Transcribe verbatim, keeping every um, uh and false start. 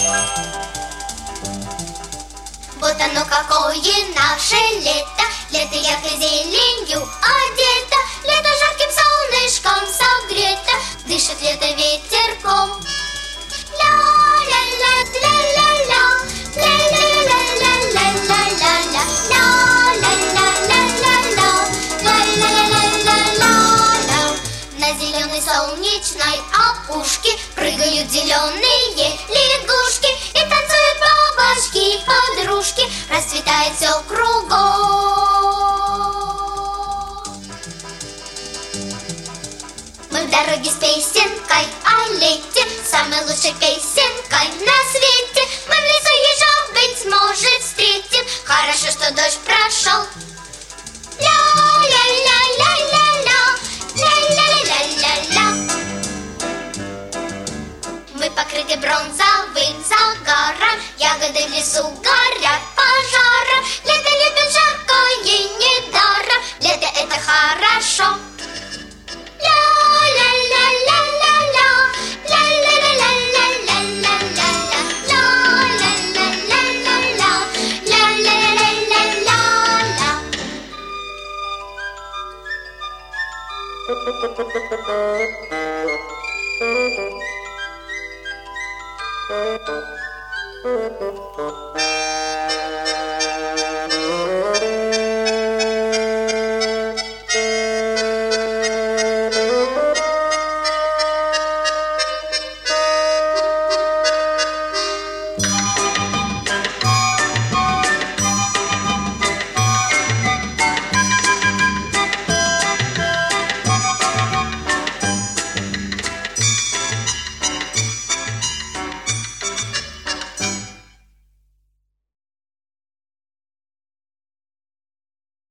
Вот оно какое наше лето, лето яркой зеленью одето, лето жарким солнышком согрето, дышит лето ветерком. Ля-ля-ля-ля-ля-ля, ля-ля-ля-ля-ля-ля-ля-ля, ля-ля-ля-ля-ля-ля, ля-ля-ля-ля-ля-ля. На зеленой солнечной опушке прыгают зеленые лягушки и танцуют бабочки, подружки, расцветает все кругом. Мы в дороге с песенкой о лете, самой лучшей песенкой на свете. Мы в лесу ежа, быть может, встретим, хорошо, что дождь прошел. Ля-ля-ля-ля-ля-ля, ля-ля-ля-ля-ля-ля. Мы покрыты бронзовым загаром, ягоды в лесу горят пожаром. Лето любит жаркое недаром, лето это хорошо. Ля-ля-ля-ля-ля-ля, ля-ля-ля-ля-ля-ля-ля-ля, ля-ля-ля-ля-ля-ля, ля-ля-ля-ля-ля-ля. Thank you.